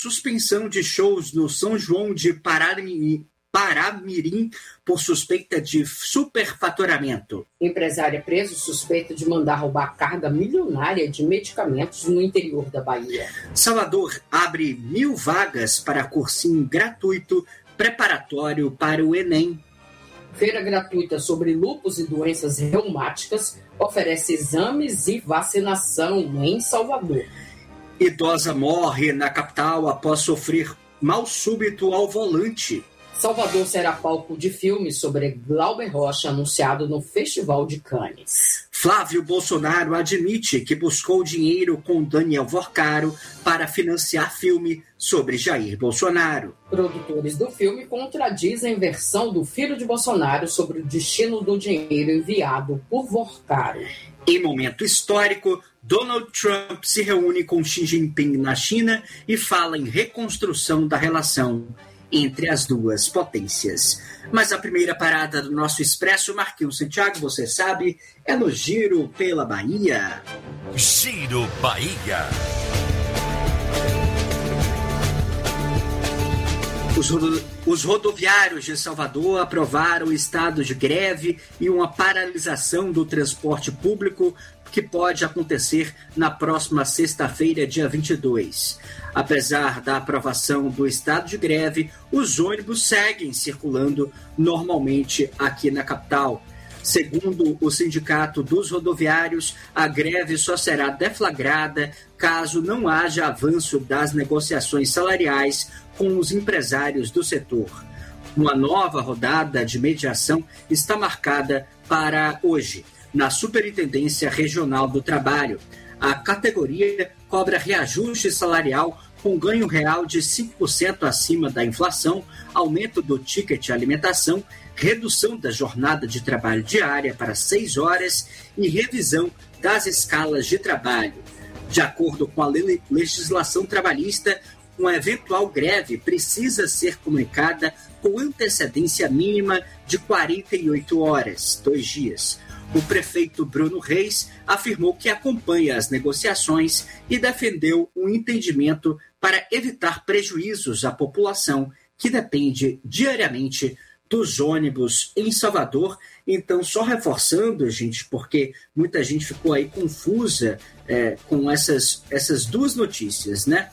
suspensão de shows no São João de Paramirim por suspeita de superfaturamento. Empresário é preso suspeito de mandar roubar carga milionária de medicamentos no interior da Bahia. Salvador abre 1.000 vagas para cursinho gratuito preparatório para o Enem. Feira gratuita sobre lúpus e doenças reumáticas oferece exames e vacinação em Salvador. Idosa morre na capital após sofrer mal súbito ao volante. Salvador será palco de filme sobre Glauber Rocha anunciado no Festival de Cannes. Flávio Bolsonaro admite que buscou dinheiro com Daniel Vorcaro para financiar filme sobre Jair Bolsonaro. Produtores do filme contradizem versão do filho de Bolsonaro sobre o destino do dinheiro enviado por Vorcaro. Em momento histórico, Donald Trump se reúne com Xi Jinping na China e fala em reconstrução da relação entre as duas potências. Mas a primeira parada do nosso Expresso, Marquinhos Santiago, você sabe, é no Giro pela Bahia. Giro Bahia. Os rodoviários de Salvador aprovaram o estado de greve e uma paralisação do transporte público que pode acontecer na próxima sexta-feira, dia 22. Apesar da aprovação do estado de greve, os ônibus seguem circulando normalmente aqui na capital. Segundo o Sindicato dos Rodoviários, a greve só será deflagrada caso não haja avanço das negociações salariais com os empresários do setor. Uma nova rodada de mediação está marcada para hoje, na Superintendência Regional do Trabalho. A categoria cobra reajuste salarial com ganho real de 5% acima da inflação, aumento do ticket alimentação, redução da jornada de trabalho diária para 6 horas e revisão das escalas de trabalho. De acordo com a legislação trabalhista, uma eventual greve precisa ser comunicada com antecedência mínima de 48 horas, 2 dias. O prefeito Bruno Reis afirmou que acompanha as negociações e defendeu um entendimento para evitar prejuízos à população que depende diariamente dos ônibus em Salvador. Então, só reforçando, gente, porque muita gente ficou aí confusa com essas duas notícias, né?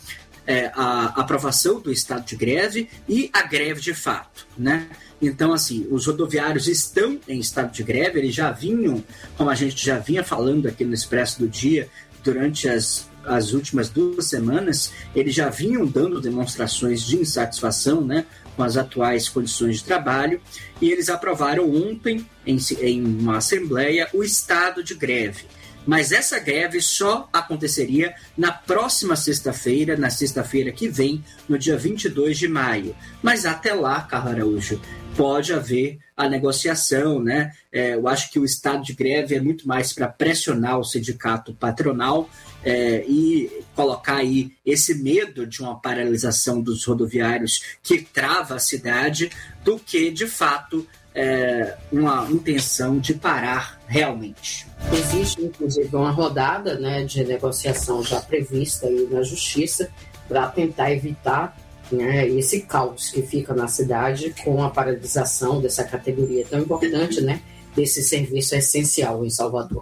A aprovação do estado de greve e a greve de fato, né? Então, assim, os rodoviários estão em estado de greve, eles já vinham, como a gente já vinha falando aqui no Expresso do Dia, durante as últimas 2 semanas, eles já vinham dando demonstrações de insatisfação, né, com as atuais condições de trabalho, e eles aprovaram ontem, em uma assembleia, o estado de greve. Mas essa greve só aconteceria na próxima sexta-feira, na sexta-feira que vem, no dia 22 de maio. Mas até lá, Carla Araújo, pode haver a negociação, né? Eu acho que o estado de greve é muito mais para pressionar o sindicato patronal e colocar aí esse medo de uma paralisação dos rodoviários que trava a cidade, do que, de fato, uma intenção de parar realmente. Existe, inclusive, uma rodada, né, de negociação já prevista aí na Justiça para tentar evitar, né, esse caos que fica na cidade com a paralisação dessa categoria tão importante, né, desse serviço essencial em Salvador.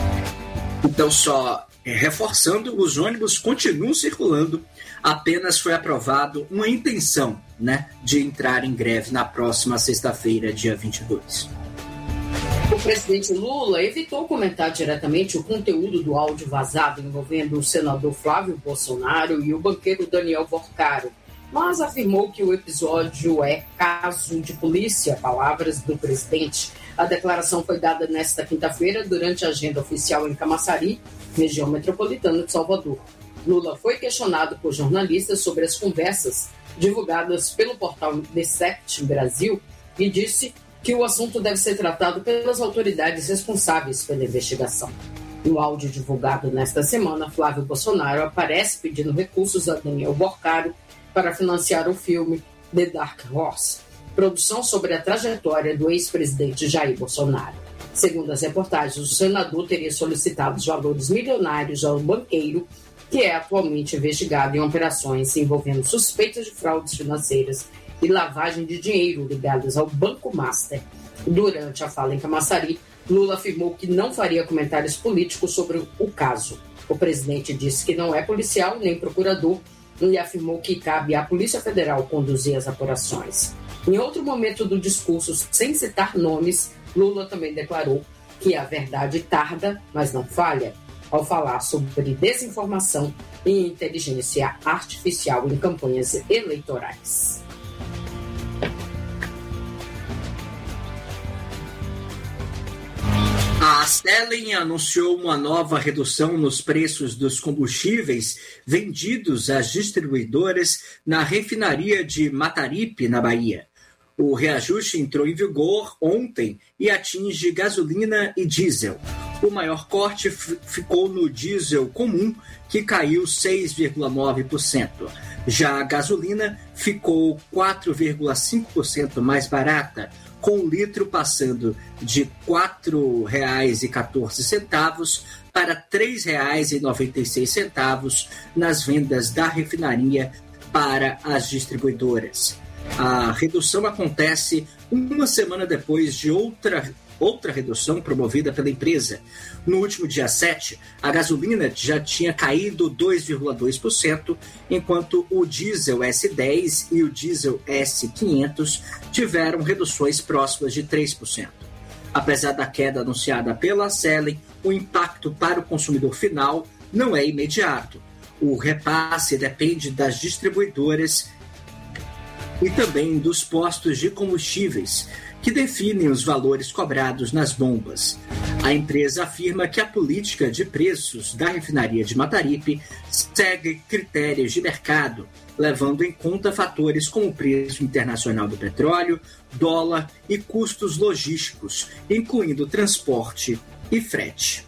Então, só reforçando, os ônibus continuam circulando, apenas foi aprovado uma intenção, né, de entrar em greve na próxima sexta-feira, dia 22. O presidente Lula evitou comentar diretamente o conteúdo do áudio vazado envolvendo o senador Flávio Bolsonaro e o banqueiro Daniel Vorcaro, mas afirmou que o episódio é caso de polícia, palavras do presidente. A declaração foi dada nesta quinta-feira durante a agenda oficial em Camaçari, região metropolitana de Salvador. Lula foi questionado por jornalistas sobre as conversas divulgadas pelo portal The Sect Brasil e disse que o assunto deve ser tratado pelas autoridades responsáveis pela investigação. No áudio divulgado nesta semana, Flávio Bolsonaro aparece pedindo recursos a Daniel Vorcaro para financiar o filme The Dark Horse, produção sobre a trajetória do ex-presidente Jair Bolsonaro. Segundo as reportagens, o senador teria solicitado os valores milionários ao banqueiro que é atualmente investigado em operações envolvendo suspeitas de fraudes financeiras e lavagem de dinheiro ligadas ao Banco Master. Durante a fala em Camaçari, Lula afirmou que não faria comentários políticos sobre o caso. O presidente disse que não é policial nem procurador e afirmou que cabe à Polícia Federal conduzir as apurações. Em outro momento do discurso, sem citar nomes, Lula também declarou que a verdade tarda, mas não falha, ao falar sobre desinformação e inteligência artificial em campanhas eleitorais. A Selen anunciou uma nova redução nos preços dos combustíveis vendidos às distribuidoras na refinaria de Mataripe, na Bahia. O reajuste entrou em vigor ontem e atinge gasolina e diesel. O maior corte ficou no diesel comum, que caiu 6,9%. Já a gasolina ficou 4,5% mais barata, com o litro passando de R$ 4,14 para R$ 3,96 nas vendas da refinaria para as distribuidoras. A redução acontece uma semana depois de outra redução promovida pela empresa. No último dia 7, a gasolina já tinha caído 2,2%, enquanto o diesel S10 e o diesel S500 tiveram reduções próximas de 3%. Apesar da queda anunciada pela Selen, o impacto para o consumidor final não é imediato. O repasse depende das distribuidoras e também dos postos de combustíveis, que definem os valores cobrados nas bombas. A empresa afirma que a política de preços da refinaria de Mataripe segue critérios de mercado, levando em conta fatores como o preço internacional do petróleo, dólar e custos logísticos, incluindo transporte e frete.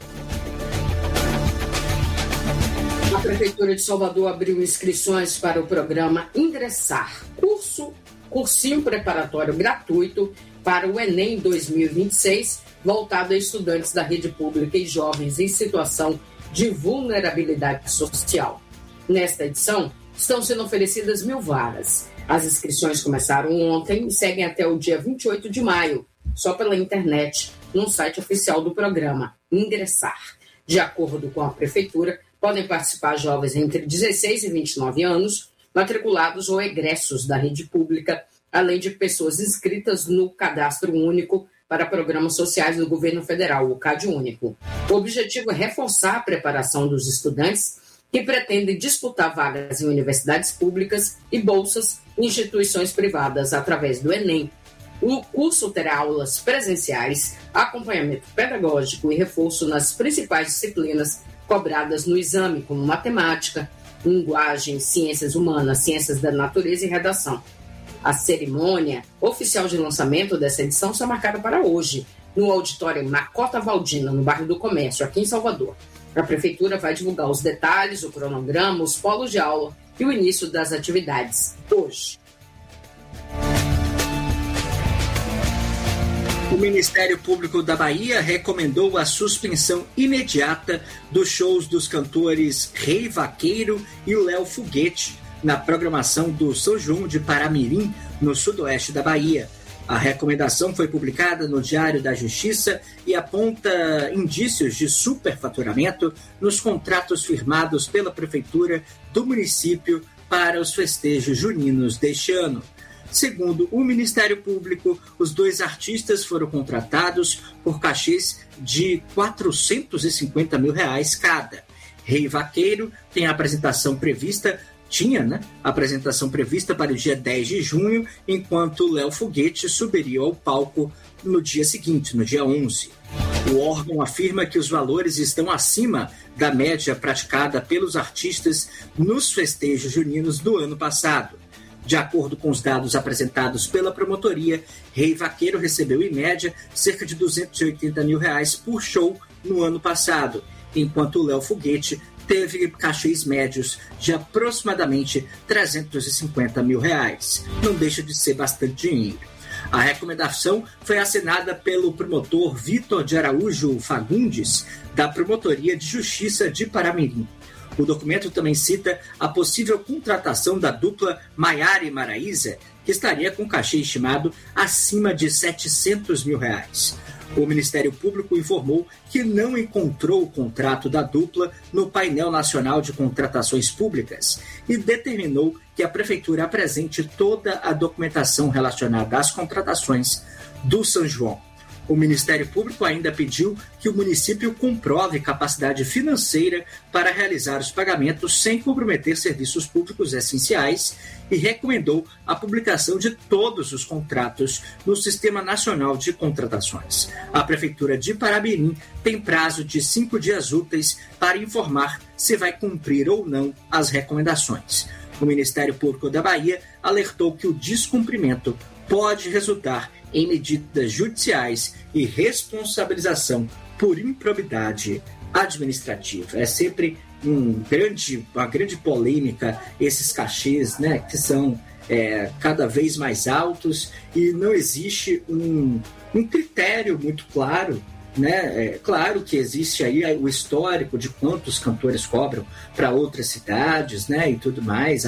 A Prefeitura de Salvador abriu inscrições para o programa Ingressar, cursinho preparatório gratuito para o Enem 2026, voltado a estudantes da rede pública e jovens em situação de vulnerabilidade social. Nesta edição, estão sendo oferecidas 1.000 vagas. As inscrições começaram ontem e seguem até o dia 28 de maio, só pela internet, no site oficial do programa Ingressar. De acordo com a Prefeitura, podem participar jovens entre 16 e 29 anos, matriculados ou egressos da rede pública, além de pessoas inscritas no Cadastro Único para Programas Sociais do Governo Federal, o CadÚnico. O objetivo é reforçar a preparação dos estudantes que pretendem disputar vagas em universidades públicas e bolsas em instituições privadas através do Enem. O curso terá aulas presenciais, acompanhamento pedagógico e reforço nas principais disciplinas cobradas no exame, como matemática, linguagem, ciências humanas, ciências da natureza e redação. A cerimônia oficial de lançamento dessa edição está marcada para hoje, no auditório Macota Valdina, no bairro do Comércio, aqui em Salvador. A Prefeitura vai divulgar os detalhes, o cronograma, os polos de aula e o início das atividades hoje. O Ministério Público da Bahia recomendou a suspensão imediata dos shows dos cantores Rei Vaqueiro e o Léo Foguete na programação do São João de Paramirim, no sudoeste da Bahia. A recomendação foi publicada no Diário da Justiça e aponta indícios de superfaturamento nos contratos firmados pela Prefeitura do município para os festejos juninos deste ano. Segundo o Ministério Público, os dois artistas foram contratados por cachês de R$ 450 mil cada. Rei Vaqueiro tem a apresentação prevista para o dia 10 de junho, enquanto Léo Foguete subiria ao palco no dia seguinte, no dia 11. O órgão afirma que os valores estão acima da média praticada pelos artistas nos festejos juninos do ano passado. De acordo com os dados apresentados pela promotoria, Rei Vaqueiro recebeu, em média, cerca de R$ 280 mil por show no ano passado, enquanto o Léo Foguete teve cachês médios de aproximadamente R$ 350 mil. Não deixa de ser bastante dinheiro. A recomendação foi assinada pelo promotor Vitor de Araújo Fagundes, da Promotoria de Justiça de Paramirim. O documento também cita a possível contratação da dupla Maiara e Maraíza, que estaria com cachê estimado acima de R$700 mil. O Ministério Público informou que não encontrou o contrato da dupla no painel nacional de contratações públicas e determinou que a Prefeitura apresente toda a documentação relacionada às contratações do São João. O Ministério Público ainda pediu que o município comprove capacidade financeira para realizar os pagamentos sem comprometer serviços públicos essenciais e recomendou a publicação de todos os contratos no Sistema Nacional de Contratações. A Prefeitura de Paramirim tem prazo de 5 dias úteis para informar se vai cumprir ou não as recomendações. O Ministério Público da Bahia alertou que o descumprimento pode resultar em medidas judiciais e responsabilização por improbidade administrativa. É sempre uma grande polêmica esses cachês, né, que são cada vez mais altos e não existe um critério muito claro. Né? Claro que existe aí o histórico de quantos cantores cobram para outras cidades, né? E tudo mais,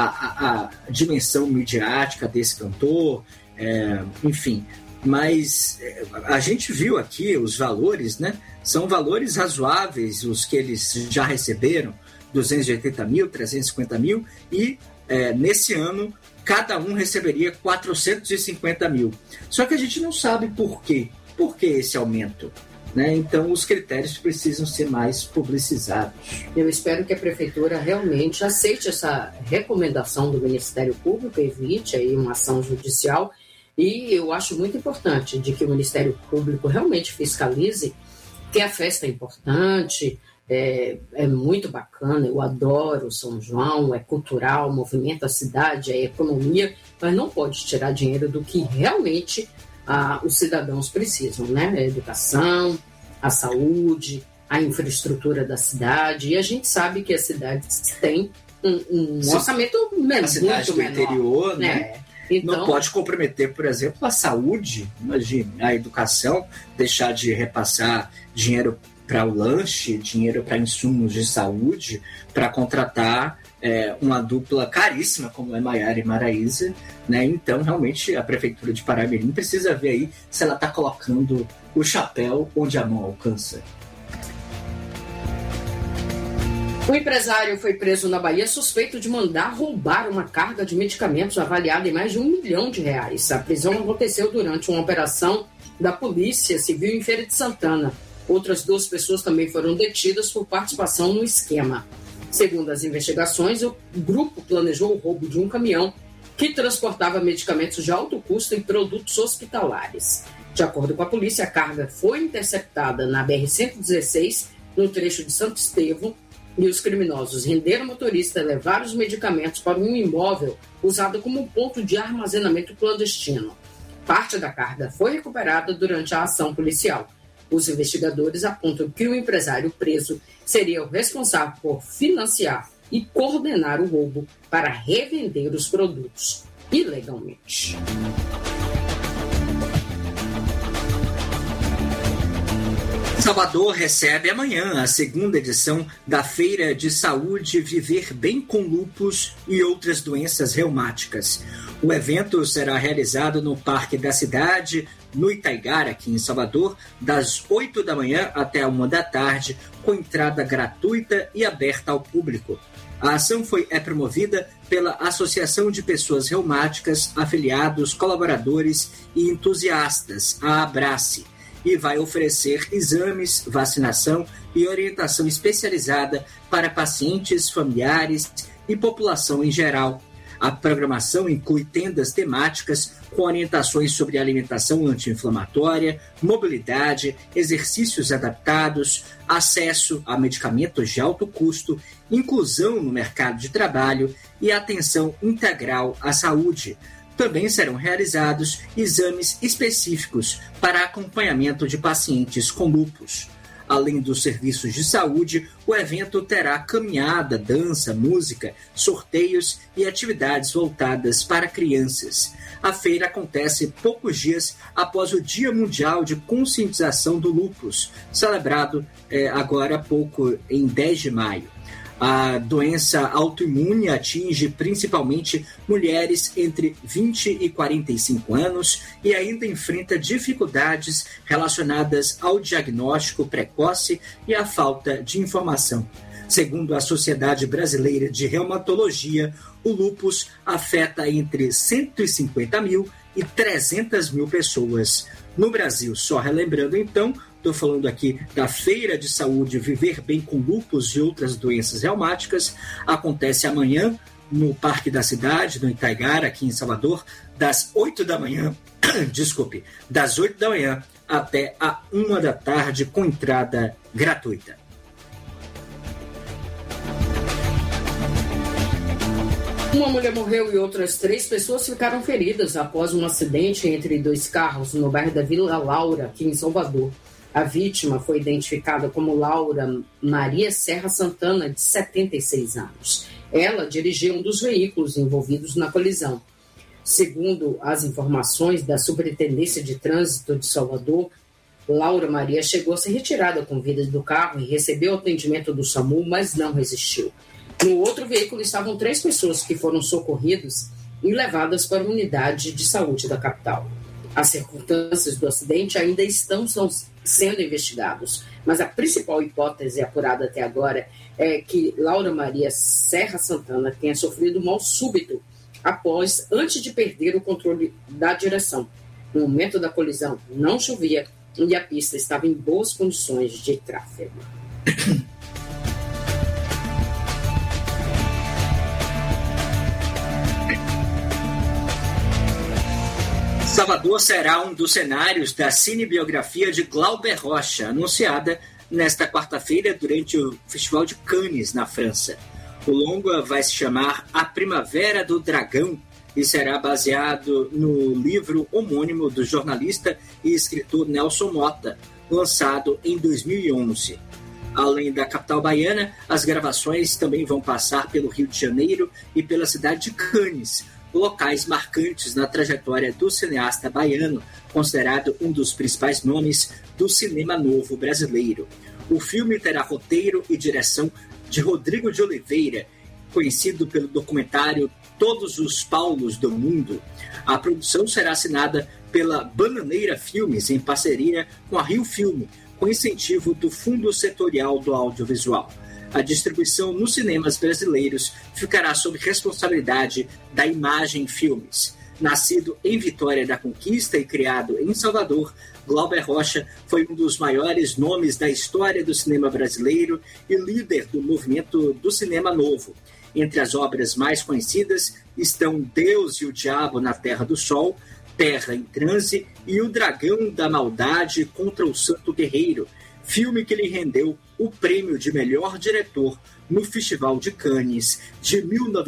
a dimensão midiática desse cantor, enfim. Mas a gente viu aqui os valores, né? São valores razoáveis os que eles já receberam, 280 mil, 350 mil, e nesse ano cada um receberia 450 mil. Só que a gente não sabe por quê. Por que esse aumento? Né? Então, os critérios precisam ser mais publicizados. Eu espero que a Prefeitura realmente aceite essa recomendação do Ministério Público, evite aí uma ação judicial, e eu acho muito importante de que o Ministério Público realmente fiscalize, que a festa é importante, é muito bacana, eu adoro São João, é cultural, movimenta a cidade, é economia, mas não pode tirar dinheiro do que realmente os cidadãos precisam, né? A educação, a saúde, a infraestrutura da cidade. E a gente sabe que as cidades têm um orçamento menor. A cidade do interior, né? Então, não pode comprometer, por exemplo, a saúde, imagine, a educação, deixar de repassar dinheiro para o lanche, dinheiro para insumos de saúde, para contratar uma dupla caríssima como é Maiara e Maraíza, né? Então, realmente, a Prefeitura de Paramirim precisa ver aí se ela está colocando o chapéu onde a mão alcança. O empresário foi preso na Bahia suspeito de mandar roubar uma carga de medicamentos avaliada em mais de R$1 milhão. A prisão aconteceu durante uma operação da Polícia Civil em Feira de Santana. Outras 2 pessoas também foram detidas por participação no esquema. Segundo as investigações, o grupo planejou o roubo de um caminhão que transportava medicamentos de alto custo e produtos hospitalares. De acordo com a polícia, a carga foi interceptada na BR-116, no trecho de Santo Estevão, e os criminosos renderam o motorista e levaram os medicamentos para um imóvel usado como ponto de armazenamento clandestino. Parte da carga foi recuperada durante a ação policial. Os investigadores apontam que o empresário preso seria o responsável por financiar e coordenar o roubo para revender os produtos ilegalmente. Salvador recebe amanhã a 2ª edição da Feira de Saúde Viver Bem com Lúpus e Outras Doenças Reumáticas. O evento será realizado no Parque da Cidade, no Itaigara, aqui em Salvador, das 8 da manhã até a 1 da tarde, com entrada gratuita e aberta ao público. A ação é promovida pela Associação de Pessoas Reumáticas, afiliados, colaboradores e entusiastas, a Abrace, e vai oferecer exames, vacinação e orientação especializada para pacientes, familiares e população em geral. A programação inclui tendas temáticas com orientações sobre alimentação anti-inflamatória, mobilidade, exercícios adaptados, acesso a medicamentos de alto custo, inclusão no mercado de trabalho e atenção integral à saúde. Também serão realizados exames específicos para acompanhamento de pacientes com lúpus. Além dos serviços de saúde, o evento terá caminhada, dança, música, sorteios e atividades voltadas para crianças. A feira acontece poucos dias após o Dia Mundial de Conscientização do Lúpus, celebrado agora há pouco, em 10 de maio. A doença autoimune atinge principalmente mulheres entre 20 e 45 anos e ainda enfrenta dificuldades relacionadas ao diagnóstico precoce e à falta de informação. Segundo a Sociedade Brasileira de Reumatologia, o lúpus afeta entre 150 mil e 300 mil pessoas no Brasil. Só relembrando então, estou falando aqui da Feira de Saúde Viver Bem com Lúpus e Outras Doenças Reumáticas. Acontece amanhã no Parque da Cidade, no Itaigara, aqui em Salvador, das 8 da manhã, das 8 da manhã até a 1 da tarde, com entrada gratuita. Uma mulher morreu e outras 3 pessoas ficaram feridas após um acidente entre 2 carros no bairro da Vila Laura, aqui em Salvador. A vítima foi identificada como Laura Maria Serra Santana, de 76 anos. Ela dirigia um dos veículos envolvidos na colisão. Segundo as informações da Superintendência de Trânsito de Salvador, Laura Maria chegou a ser retirada com vida do carro e recebeu atendimento do SAMU, mas não resistiu. No outro veículo estavam 3 pessoas que foram socorridas e levadas para a unidade de saúde da capital. As circunstâncias do acidente ainda estão sendo investigadas, mas a principal hipótese apurada até agora é que Laura Maria Serra Santana tenha sofrido mal súbito antes de perder o controle da direção. No momento da colisão, não chovia e a pista estava em boas condições de tráfego. Salvador será um dos cenários da cinebiografia de Glauber Rocha, anunciada nesta quarta-feira durante o Festival de Cannes, na França. O longa vai se chamar A Primavera do Dragão e será baseado no livro homônimo do jornalista e escritor Nelson Motta, lançado em 2011. Além da capital baiana, as gravações também vão passar pelo Rio de Janeiro e pela cidade de Cannes, locais marcantes na trajetória do cineasta baiano, considerado um dos principais nomes do cinema novo brasileiro. O filme terá roteiro e direção de Rodrigo de Oliveira, conhecido pelo documentário Todos os Paulos do Mundo. A produção será assinada pela Bananeira Filmes, em parceria com a Rio Filme, com incentivo do Fundo Setorial do Audiovisual. A distribuição nos cinemas brasileiros ficará sob responsabilidade da Imagem Filmes. Nascido em Vitória da Conquista e criado em Salvador, Glauber Rocha foi um dos maiores nomes da história do cinema brasileiro e líder do movimento do cinema novo. Entre as obras mais conhecidas estão Deus e o Diabo na Terra do Sol, Terra em Transe e O Dragão da Maldade contra o Santo Guerreiro, filme que lhe rendeu o prêmio de melhor diretor no Festival de Cannes de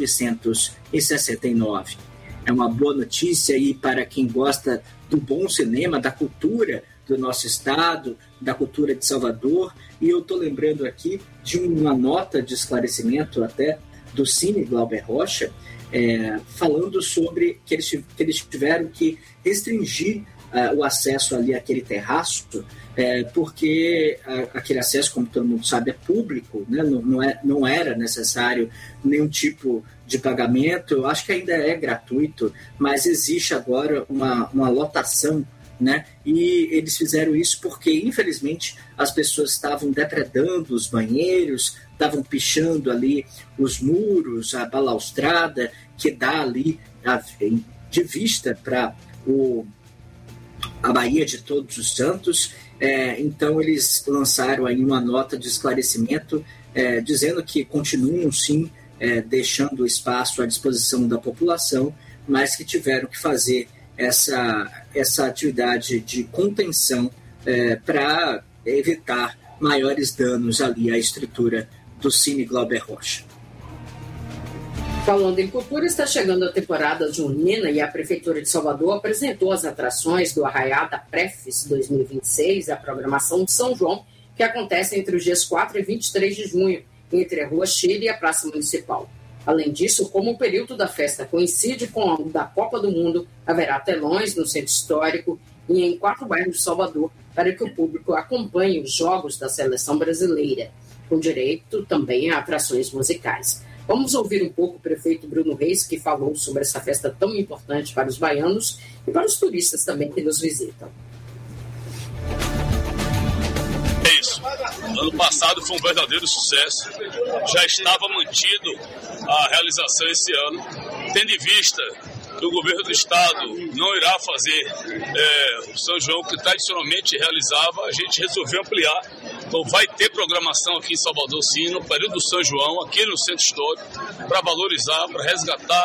1969. É uma boa notícia aí para quem gosta do bom cinema, da cultura do nosso estado, da cultura de Salvador. E eu estou lembrando aqui de uma nota de esclarecimento até do Cine Glauber Rocha, falando sobre que eles tiveram que restringir o acesso ali àquele terraço, porque aquele acesso, como todo mundo sabe, é público, né? Não era necessário nenhum tipo de pagamento. Eu acho que ainda é gratuito, mas existe agora uma lotação, né? E eles fizeram isso porque, infelizmente, as pessoas estavam depredando os banheiros, estavam pichando ali os muros, a balaustrada que dá ali de vista para a Baía de Todos os Santos. Então eles lançaram aí uma nota de esclarecimento dizendo que continuam sim deixando o espaço à disposição da população, mas que tiveram que fazer essa atividade de contenção para evitar maiores danos ali à estrutura do Cine Glauber Rocha. Falando em cultura, está chegando a temporada junina e a Prefeitura de Salvador apresentou as atrações do Arraiá da Prefis 2026, a programação de São João, que acontece entre os dias 4 e 23 de junho, entre a Rua Chile e a Praça Municipal. Além disso, como o período da festa coincide com o da Copa do Mundo, haverá telões no Centro Histórico e em 4 bairros de Salvador para que o público acompanhe os jogos da seleção brasileira. com direito também a atrações musicais. Vamos ouvir um pouco o prefeito Bruno Reis, que falou sobre essa festa tão importante para os baianos e para os turistas também que nos visitam. É isso. Ano passado foi um verdadeiro sucesso. Já estava mantido a realização esse ano, tendo em vista que o governo do estado não irá fazer o São João que tradicionalmente realizava, a gente resolveu ampliar. Então vai ter programação aqui em Salvador, sim, no período do São João, aqui no Centro Histórico, para valorizar, para resgatar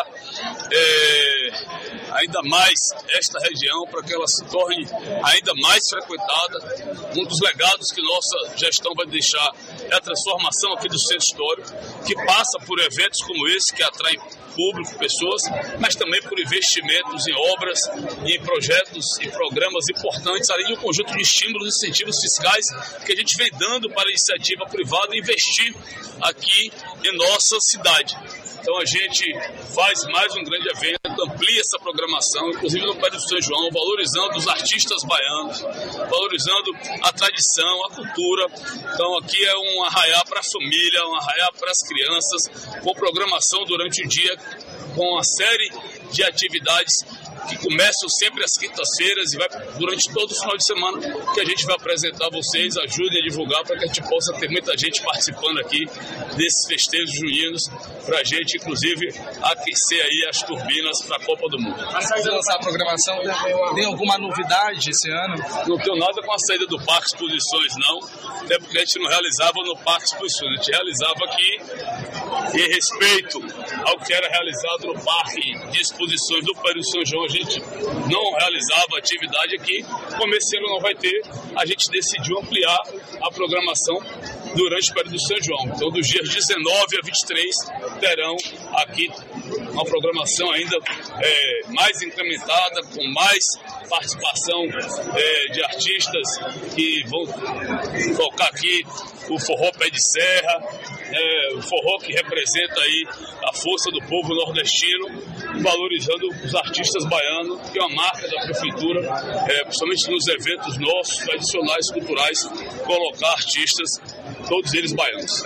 ainda mais esta região, para que ela se torne ainda mais frequentada. Um dos legados que nossa gestão vai deixar é a transformação aqui do Centro Histórico, que passa por eventos como esse, que atraem público, pessoas, mas também por investimentos em obras, em projetos e programas importantes, além de um conjunto de estímulos e incentivos fiscais que a gente vem dando para a iniciativa privada investir aqui em nossa cidade. Então a gente faz mais um grande evento, amplia essa programação, inclusive no Pé do São João, valorizando os artistas baianos, valorizando a tradição, a cultura. Então aqui é um arraiá para a família, um arraiá para as crianças, com programação durante o dia, com uma série de atividades que começam sempre às quintas-feiras e vai durante todo o final de semana, que a gente vai apresentar a vocês, ajudem a divulgar para que a gente possa ter muita gente participando aqui desses festejos juninos, para a gente, inclusive, aquecer aí as turbinas para a Copa do Mundo. Mas se lançar a programação, tem alguma novidade esse ano? Não tenho nada com a saída do Parque Exposições, não, até porque a gente não realizava no Parque Exposições, a gente realizava aqui em respeito ao que era realizado no Parque de Exposições do Pé do São João. A gente não realizava atividade aqui, como esse ano não vai ter, a gente decidiu ampliar a programação durante o período do São João. Então, dos dias 19 a 23, terão aqui uma programação ainda mais incrementada, com mais participação de artistas que vão tocar aqui o forró pé de serra, o forró que representa aí a força do povo nordestino, valorizando os artistas baianos, que é uma marca da prefeitura, principalmente nos eventos nossos, tradicionais, culturais, colocar artistas, todos eles baianos.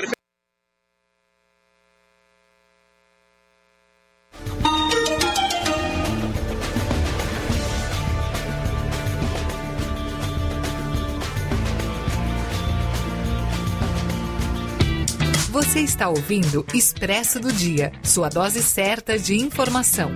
Você está ouvindo Expresso do Dia, sua dose certa de informação.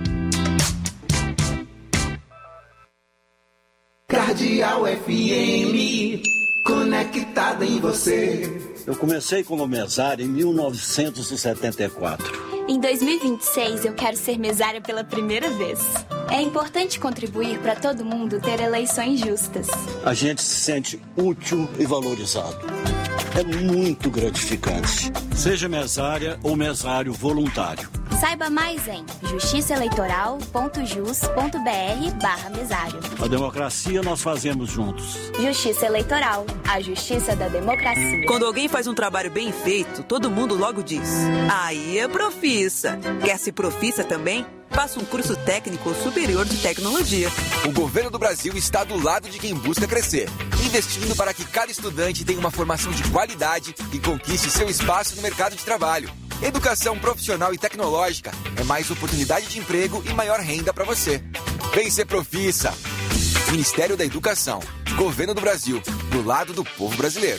Cardeal FM, conectada em você. Eu comecei como mesário em 1974. Em 2026, eu quero ser mesária pela primeira vez. É importante contribuir para todo mundo ter eleições justas. A gente se sente útil e valorizado. É muito gratificante. Seja mesária ou mesário voluntário. Saiba mais em justiçaeleitoral.jus.br/mesário. A democracia nós fazemos juntos. Justiça Eleitoral, a justiça da democracia. Quando alguém faz um trabalho bem feito, todo mundo logo diz: aí é profissa. Quer ser profissa também? Faça um curso técnico superior de tecnologia. O governo do Brasil está do lado de quem busca crescer, investindo para que cada estudante tenha uma formação de qualidade e conquiste seu espaço no mercado de trabalho. Educação profissional e tecnológica é mais oportunidade de emprego e maior renda para você. Vem ser profissa. Ministério da Educação. Governo do Brasil. Do lado do povo brasileiro.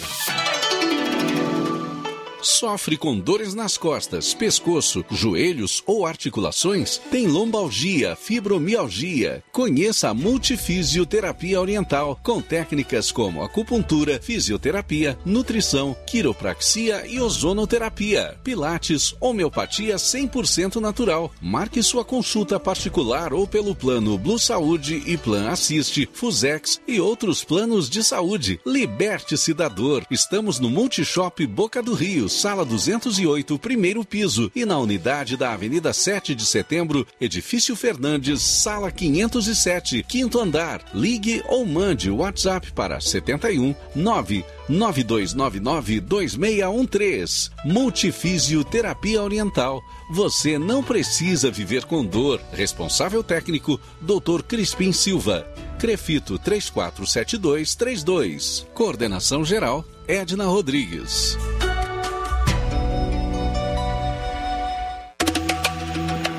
Sofre com dores nas costas, pescoço, joelhos ou articulações? Tem lombalgia, fibromialgia? Conheça a Multifisioterapia Oriental, com técnicas como acupuntura, fisioterapia, nutrição, quiropraxia e ozonoterapia, pilates, homeopatia 100% natural. Marque sua consulta particular ou pelo plano Blue Saúde e Plan Assiste, Fusex e outros planos de saúde. Liberte-se da dor. Estamos no Multishop Boca do Rio, Sala 208, primeiro piso, e na unidade da Avenida 7 de Setembro, Edifício Fernandes, Sala 507, quinto andar. Ligue ou mande o WhatsApp para 71 99299 2613. Multifisioterapia Oriental. Você não precisa viver com dor. Responsável técnico, Dr. Crispim Silva. Crefito 347232. Coordenação geral, Edna Rodrigues.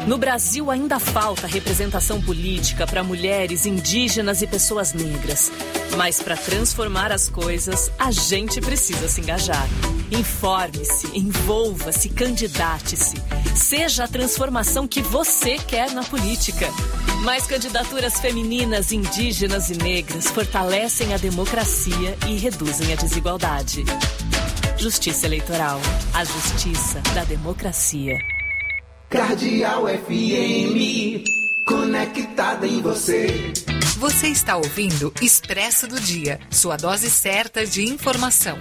No Brasil ainda falta representação política para mulheres, indígenas e pessoas negras. Mas para transformar as coisas, a gente precisa se engajar. Informe-se, envolva-se, candidate-se. Seja a transformação que você quer na política. Mais candidaturas femininas, indígenas e negras fortalecem a democracia e reduzem a desigualdade. Justiça Eleitoral. A justiça da democracia. Cardeal FM, conectada em você. Você está ouvindo Expresso do Dia, sua dose certa de informação.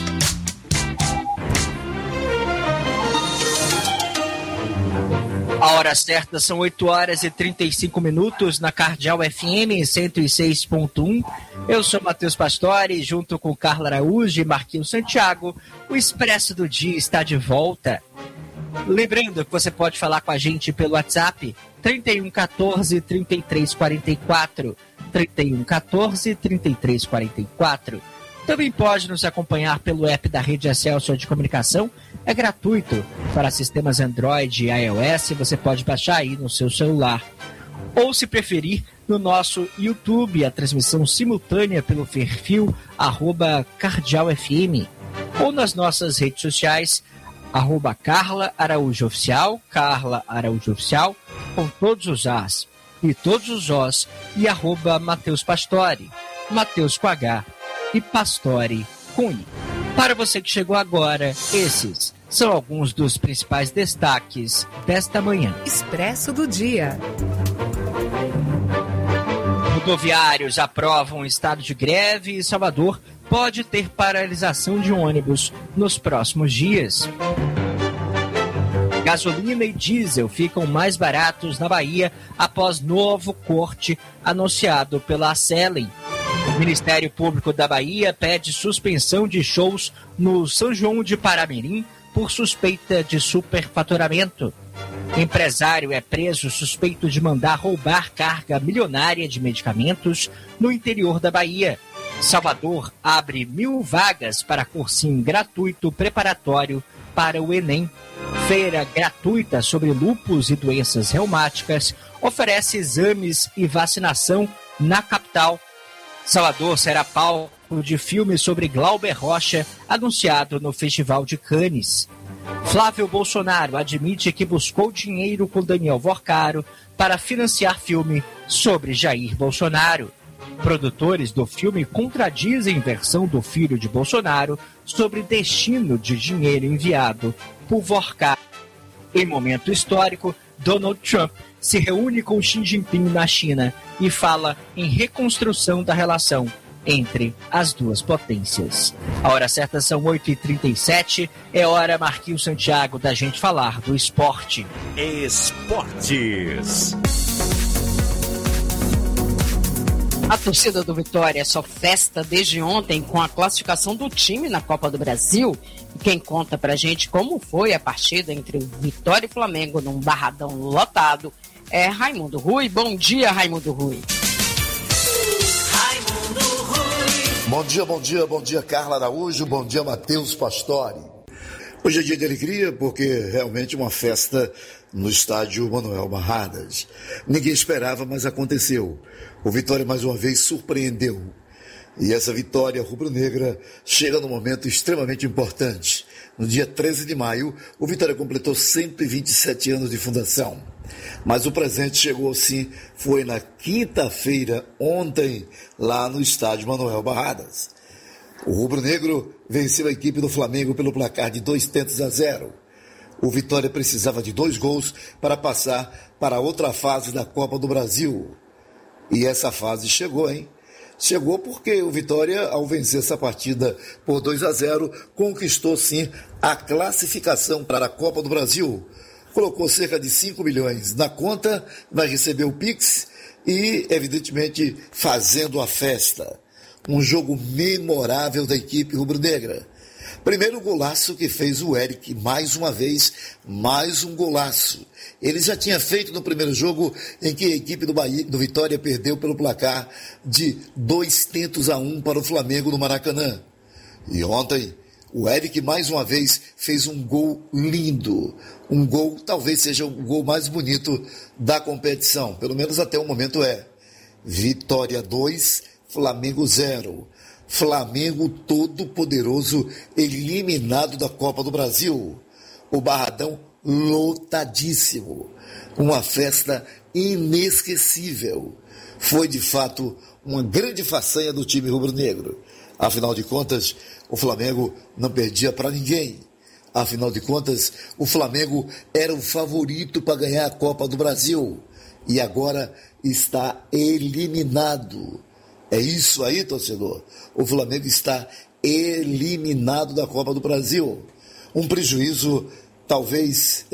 A hora certa são 8 horas e 35 minutos na Cardeal FM 106.1. Eu sou Matheus Pastore, junto com Carla Araújo e Marquinhos Santiago. O Expresso do Dia está de volta. Lembrando que você pode falar com a gente pelo WhatsApp 3114 3344, 3114 3344. Também pode nos acompanhar pelo app da Rede Excelsior de Comunicação. É gratuito para sistemas Android e iOS. Você pode baixar aí no seu celular. Ou, se preferir, no nosso YouTube, a transmissão simultânea pelo perfil @CardealFM. Ou nas nossas redes sociais, @Carla Araújo Oficial, Carla Araújo Oficial, com todos os As e todos os Os, e @Matheus Pastore, Matheus com H e Pastore com I. Para você que chegou agora, esses são alguns dos principais destaques desta manhã. Expresso do Dia. Rodoviários aprovam estado de greve e Salvador pode ter paralisação de ônibus nos próximos dias. Gasolina e diesel ficam mais baratos na Bahia após novo corte anunciado pela Acelen. O Ministério Público da Bahia pede suspensão de shows no São João de Paramirim por suspeita de superfaturamento. Empresário é preso suspeito de mandar roubar carga milionária de medicamentos no interior da Bahia. Salvador abre 1.000 vagas para cursinho gratuito preparatório para o Enem. Feira gratuita sobre lúpus e doenças reumáticas oferece exames e vacinação na capital. Salvador será palco de filme sobre Glauber Rocha, anunciado no Festival de Cannes. Flávio Bolsonaro admite que buscou dinheiro com Daniel Vorcaro para financiar filme sobre Jair Bolsonaro. Produtores do filme contradizem versão do filho de Bolsonaro sobre destino de dinheiro enviado por Vorcaro. Em momento histórico, Donald Trump se reúne com Xi Jinping na China e fala em reconstrução da relação entre as duas potências. A hora certa são 8h37, é hora, Marquinhos Santiago, da gente falar do esporte. Esportes. A torcida do Vitória é só festa desde ontem com a classificação do time na Copa do Brasil. E quem conta pra gente como foi a partida entre o Vitória e Flamengo num barradão lotado é Raimundo Rui. Bom dia, Raimundo Rui. Bom dia, Carla Araújo, bom dia, Matheus Pastore. Hoje é dia de alegria porque realmente uma festa no estádio Manuel Barradas. Ninguém esperava, mas aconteceu. O Vitória mais uma vez surpreendeu. E essa vitória rubro-negra chega num momento extremamente importante. No dia 13 de maio, o Vitória completou 127 anos de fundação. Mas o presente chegou sim, foi na quinta-feira, ontem, lá no estádio Manuel Barradas. O rubro-negro venceu a equipe do Flamengo pelo placar de 2-0. O Vitória precisava de 2 gols para passar para outra fase da Copa do Brasil. E essa fase chegou, hein? Chegou porque o Vitória, ao vencer essa partida por 2-0, conquistou sim a classificação para a Copa do Brasil. Colocou cerca de 5 milhões na conta, vai receber o Pix e, evidentemente, fazendo a festa. Um jogo memorável da equipe rubro-negra. Primeiro golaço que fez o Eric, mais uma vez, mais um golaço. Ele já tinha feito no primeiro jogo em que a equipe do Vitória perdeu pelo placar de 2-1 para o Flamengo no Maracanã. E ontem, O Eric, mais uma vez, fez um gol lindo. Um gol, talvez seja o gol mais bonito da competição. Pelo menos até o momento é. Vitória 2, Flamengo 0. Flamengo todo poderoso, eliminado da Copa do Brasil. O Barradão lotadíssimo. Uma festa inesquecível. Foi, de fato, uma grande façanha do time rubro-negro. Afinal de contas, o Flamengo não perdia para ninguém. Afinal de contas, o Flamengo era o favorito para ganhar a Copa do Brasil. E agora está eliminado. É isso aí, torcedor. O Flamengo está eliminado da Copa do Brasil. Um prejuízo, talvez,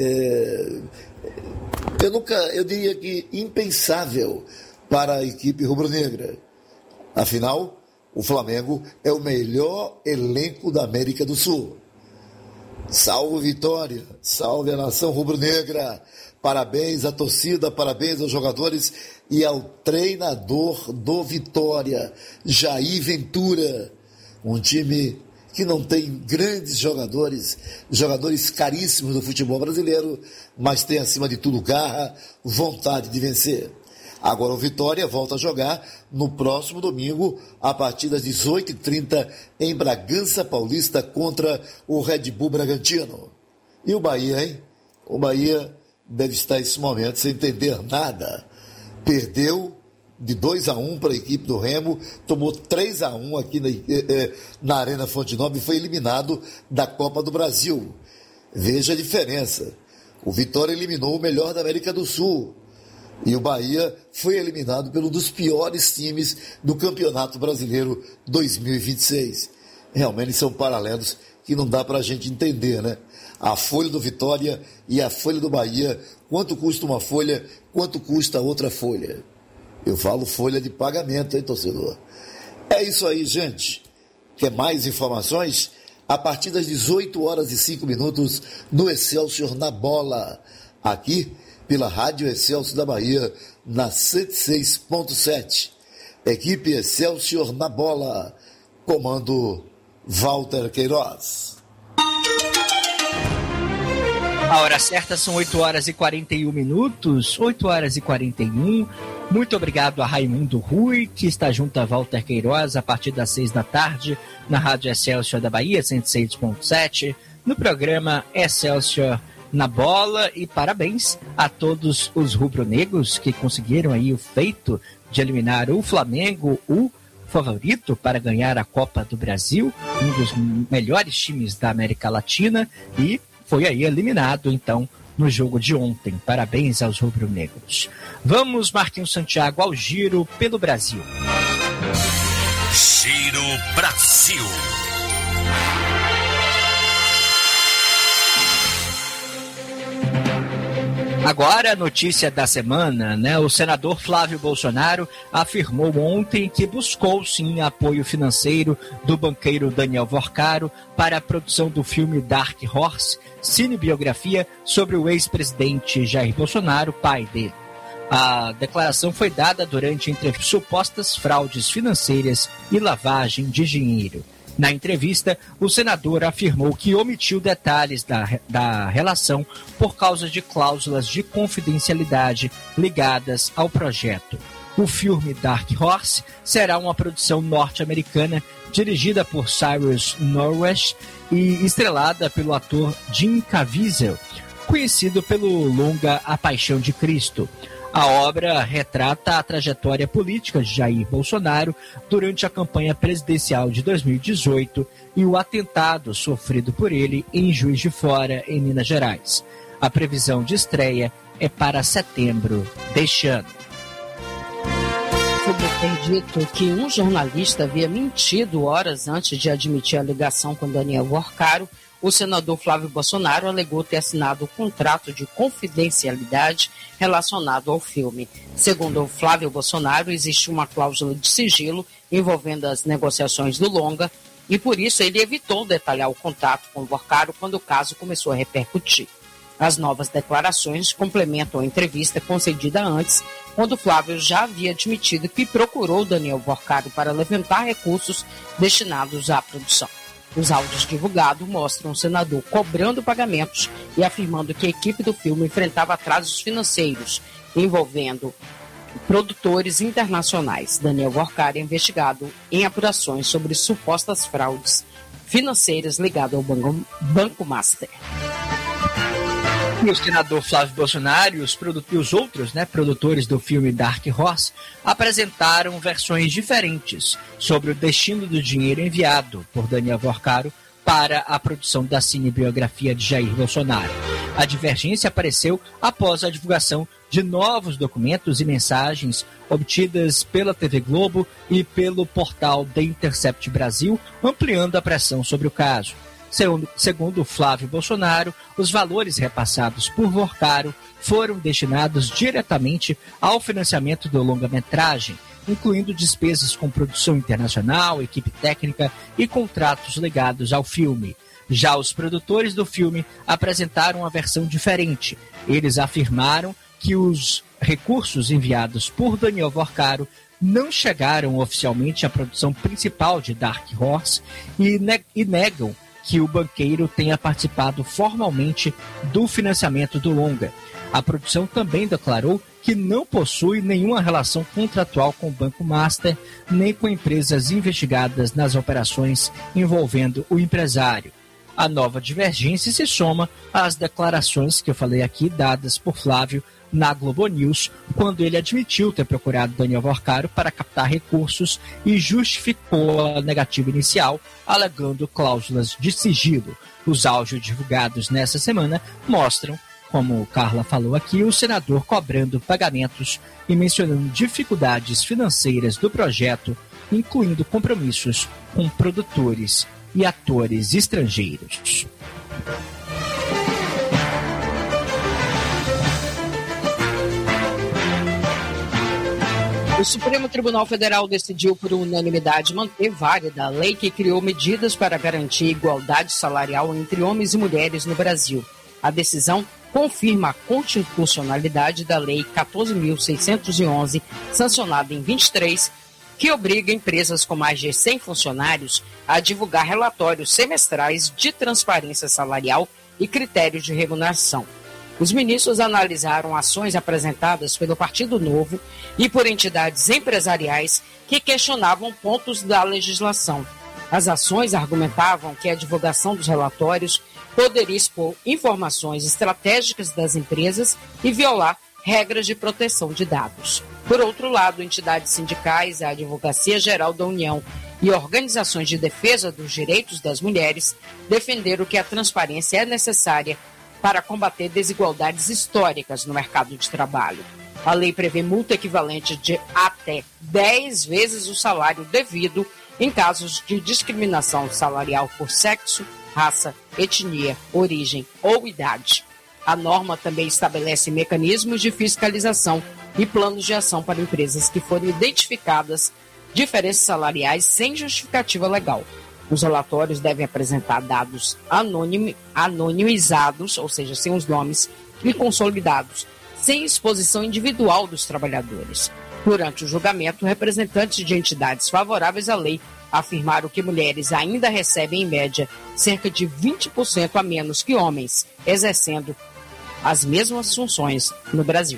eu diria que impensável para a equipe rubro-negra. Afinal, o Flamengo é o melhor elenco da América do Sul. Salve Vitória, salve a nação rubro-negra. Parabéns à torcida, parabéns aos jogadores e ao treinador do Vitória, Jair Ventura. Um time que não tem grandes jogadores caríssimos do futebol brasileiro, mas tem acima de tudo garra, vontade de vencer. Agora o Vitória volta a jogar no próximo domingo, a partir das 18h30, em Bragança Paulista, contra o Red Bull Bragantino. E o Bahia, hein? O Bahia deve estar nesse momento sem entender nada. Perdeu de 2-1 para a equipe do Remo, tomou 3-1 aqui na Arena Fonte Nova e foi eliminado da Copa do Brasil. Veja a diferença. O Vitória eliminou o melhor da América do Sul. E o Bahia foi eliminado pelo um dos piores times do Campeonato Brasileiro 2026. Realmente são paralelos que não dá para a gente entender, né? A folha do Vitória e a folha do Bahia, quanto custa uma folha, quanto custa outra folha. Eu falo folha de pagamento, hein, torcedor? É isso aí, gente. Quer mais informações? A partir das 18h05 no Excelsior na Bola. Aqui, pela Rádio Excelsior da Bahia, na 106.7. Equipe Excelsior na Bola. Comando Walter Queiroz. A hora certa são 8h41. 8h41. Muito obrigado a Raimundo Rui, que está junto a Walter Queiroz a partir das 6 da tarde, na Rádio Excelsior da Bahia, 106.7, no programa Excelsior na Bola. E parabéns a todos os rubro-negros que conseguiram aí o feito de eliminar o Flamengo, o favorito para ganhar a Copa do Brasil, um dos melhores times da América Latina, e foi aí eliminado, então, no jogo de ontem. Parabéns aos rubro-negros. Vamos, Marquinhos Santiago, ao giro pelo Brasil. Giro Brasil. Agora, a notícia da semana, né? O senador Flávio Bolsonaro afirmou ontem que buscou, sim, apoio financeiro do banqueiro Daniel Vorcaro para a produção do filme Dark Horse, cinebiografia sobre o ex-presidente Jair Bolsonaro, pai dele. A declaração foi dada durante entre supostas fraudes financeiras e lavagem de dinheiro. Na entrevista, o senador afirmou que omitiu detalhes da relação por causa de cláusulas de confidencialidade ligadas ao projeto. O filme Dark Horse será uma produção norte-americana dirigida por Cyrus Norwich e estrelada pelo ator Jim Caviezel, conhecido pelo longa A Paixão de Cristo. A obra retrata a trajetória política de Jair Bolsonaro durante a campanha presidencial de 2018 e o atentado sofrido por ele em Juiz de Fora, em Minas Gerais. A previsão de estreia é para setembro deste ano. Tem dito que um jornalista havia mentido horas antes de admitir a ligação com Daniel Vorcaro. O senador Flávio Bolsonaro alegou ter assinado o contrato de confidencialidade relacionado ao filme. Segundo o Flávio Bolsonaro, existe uma cláusula de sigilo envolvendo as negociações do longa e, por isso, ele evitou detalhar o contato com o Vorcaro quando o caso começou a repercutir. As novas declarações complementam a entrevista concedida antes, quando Flávio já havia admitido que procurou Daniel Vorcaro para levantar recursos destinados à produção. Os áudios divulgados mostram o senador cobrando pagamentos e afirmando que a equipe do filme enfrentava atrasos financeiros envolvendo produtores internacionais. Daniel Vorkari é investigado em apurações sobre supostas fraudes financeiras ligadas ao Banco Master. E o senador Flávio Bolsonaro e os outros produtores do filme Dark Horse apresentaram versões diferentes sobre o destino do dinheiro enviado por Daniel Vorkari para a produção da cinebiografia de Jair Bolsonaro. A divergência apareceu após a divulgação de novos documentos e mensagens obtidas pela TV Globo e pelo portal The Intercept Brasil, ampliando a pressão sobre o caso. Segundo Flávio Bolsonaro, os valores repassados por Vorkari foram destinados diretamente ao financiamento do longa-metragem, incluindo despesas com produção internacional, equipe técnica e contratos ligados ao filme. Já os produtores do filme apresentaram uma versão diferente. Eles afirmaram que os recursos enviados por Daniel Vorkari não chegaram oficialmente à produção principal de Dark Horse e negam que o banqueiro tenha participado formalmente do financiamento do longa. A produção também declarou que não possui nenhuma relação contratual com o Banco Master, nem com empresas investigadas nas operações envolvendo o empresário. A nova divergência se soma às declarações que eu falei aqui, dadas por Flávio na Globo News, quando ele admitiu ter procurado Daniel Vorkari para captar recursos e justificou a negativa inicial, alegando cláusulas de sigilo. Os áudios divulgados nessa semana mostram, como Carla falou aqui, o senador cobrando pagamentos e mencionando dificuldades financeiras do projeto, incluindo compromissos com produtores e atores estrangeiros. O Supremo Tribunal Federal decidiu por unanimidade manter válida a lei que criou medidas para garantir igualdade salarial entre homens e mulheres no Brasil. A decisão confirma a constitucionalidade da Lei 14.611, sancionada em 23, que obriga empresas com mais de 100 funcionários a divulgar relatórios semestrais de transparência salarial e critérios de remuneração. Os ministros analisaram ações apresentadas pelo Partido Novo e por entidades empresariais que questionavam pontos da legislação. As ações argumentavam que a divulgação dos relatórios poderia expor informações estratégicas das empresas e violar regras de proteção de dados. Por outro lado, entidades sindicais, a Advocacia Geral da União e organizações de defesa dos direitos das mulheres defenderam que a transparência é necessária para combater desigualdades históricas no mercado de trabalho. A lei prevê multa equivalente de até 10 vezes o salário devido em casos de discriminação salarial por sexo, raça, etnia, origem ou idade. A norma também estabelece mecanismos de fiscalização e planos de ação para empresas que forem identificadas diferenças salariais sem justificativa legal. Os relatórios devem apresentar dados anonimizados, ou seja, sem os nomes, e consolidados, sem exposição individual dos trabalhadores. Durante o julgamento, representantes de entidades favoráveis à lei afirmaram que mulheres ainda recebem, em média, cerca de 20% a menos que homens, exercendo as mesmas funções no Brasil.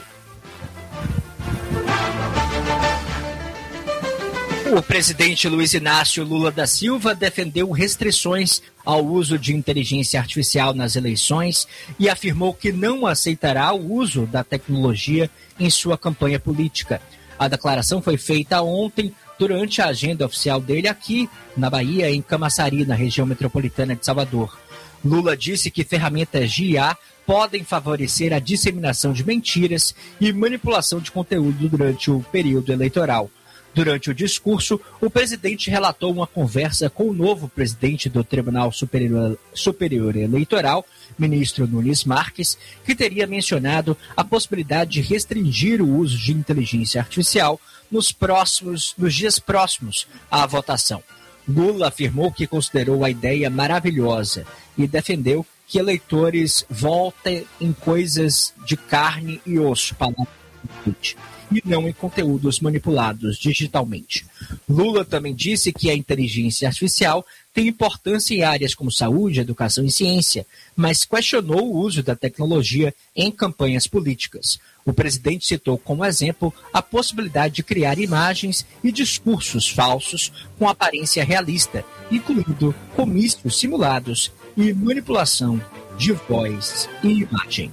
O presidente Luiz Inácio Lula da Silva defendeu restrições ao uso de inteligência artificial nas eleições e afirmou que não aceitará o uso da tecnologia em sua campanha política. A declaração foi feita ontem durante a agenda oficial dele aqui na Bahia, em Camaçari, na região metropolitana de Salvador. Lula disse que ferramentas de IA podem favorecer a disseminação de mentiras e manipulação de conteúdo durante o período eleitoral. Durante o discurso, o presidente relatou uma conversa com o novo presidente do Tribunal Superior Eleitoral, ministro Nunes Marques, que teria mencionado a possibilidade de restringir o uso de inteligência artificial nos dias próximos à votação. Lula afirmou que considerou a ideia maravilhosa e defendeu que eleitores votem em coisas de carne e osso, e não em conteúdos manipulados digitalmente. Lula também disse que a inteligência artificial tem importância em áreas como saúde, educação e ciência, mas questionou o uso da tecnologia em campanhas políticas. O presidente citou como exemplo a possibilidade de criar imagens e discursos falsos com aparência realista, incluindo comícios simulados e manipulação de voz e imagem.